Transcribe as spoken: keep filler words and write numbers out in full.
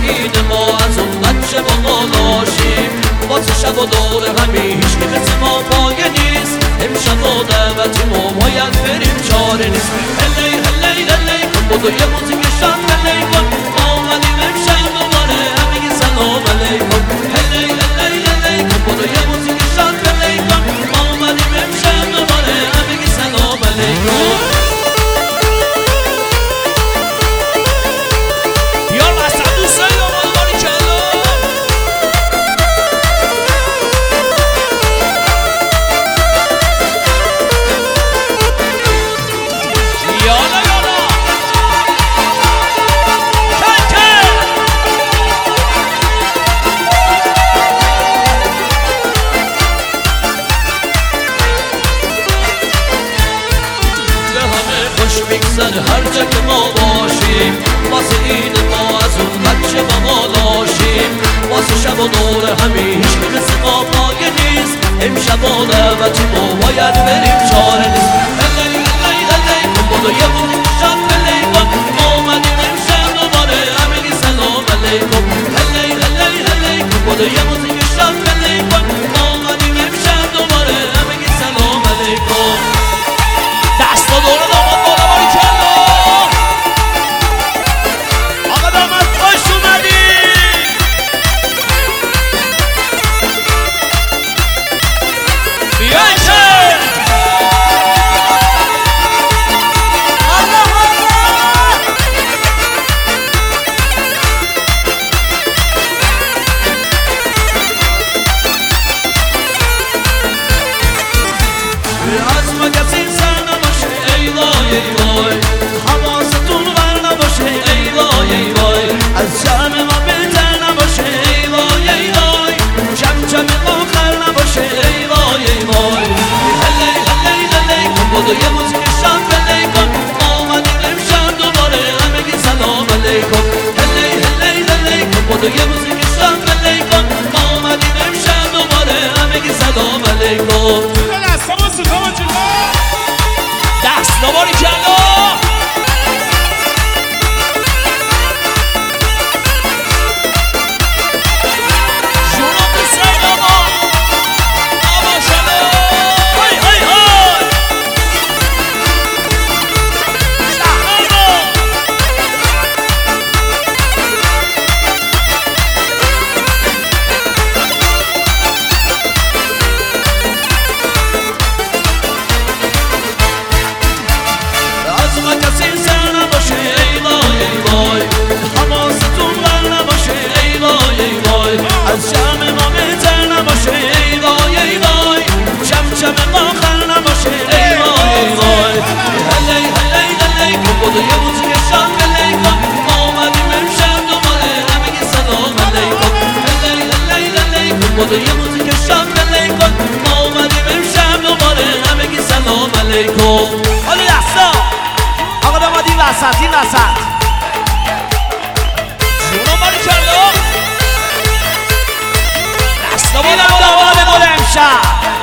این ما از اون بچه با مالاشیم واسه شب و دور همی هیچکی مثل ما پایه نیست امشب و دعوت ما باید بریم چاره نیست هلی هلی هلی کن بودو یه موزیک شاد هلی کن ما اومدیم امشب دوباره همگی سلام علیکم هلی هلی هلی کن بودو یه موزیک شاد هلی کن ما اومدیم امشب دوباره همگی سلام علیکم هر جا که ما باشیم واسه این ما از اون بچه با مالاشیم واسه شب و دور همی هیچکی مثل ما پایه نیست امشب و دعوتی ما باید بریم چاره نیست هلی هلی هلی کن بودو یه موزیک شاد هلی کن ما اومدیم امشب دوباره همگی سلام علیکم هلی هلی هلی کن بودو یه موزیک شاد هلی کن ما اومدیم امشب دوباره همگی سلام علیکم دستا دور داماد بالا باری کلا آقا داماد خوش اومدی بیاشه الله الله از ما کسی سر نباشه ای وای ای وای حواستون بر نباشه ای وای ای وای از جمع ما بهتر نباشه ای وای ای وای جمع جمع آخر نباشه ای وای ای وای هلی هلی هلی کن بودو یه موزیک شاد هلی کن ما اومدیم امشب دوباره همگی سلام علیکم هلی هلی هلی کن بودو یه موزیک شاد هلی کن ما اومدیم امشب دوباره همگی سلام علیکم دست نباری کلا جونم بسید آما آما شده های های های شهرانو از ما کسی سر نباشه ای وای ای وای حواستون بر نباشه ای وای ای وای از جمع ما بهتر نباشه ای وای ای وای جمع جمع آخر نباشه ای وای ای وای هلی هلی هلی کن بودو یه موزیک شاد هلی کن ما اومدیم امشب دوباره همگی سلام علیکم هلی هلی هلی کن بودو یه موزیک شاد هلی کن ما اومدیم امشب دوباره همگی سلام علیکم حالا دستا آقا داماد این وسط این وسط جونم باری کلا دستا بالا داماد مال امشب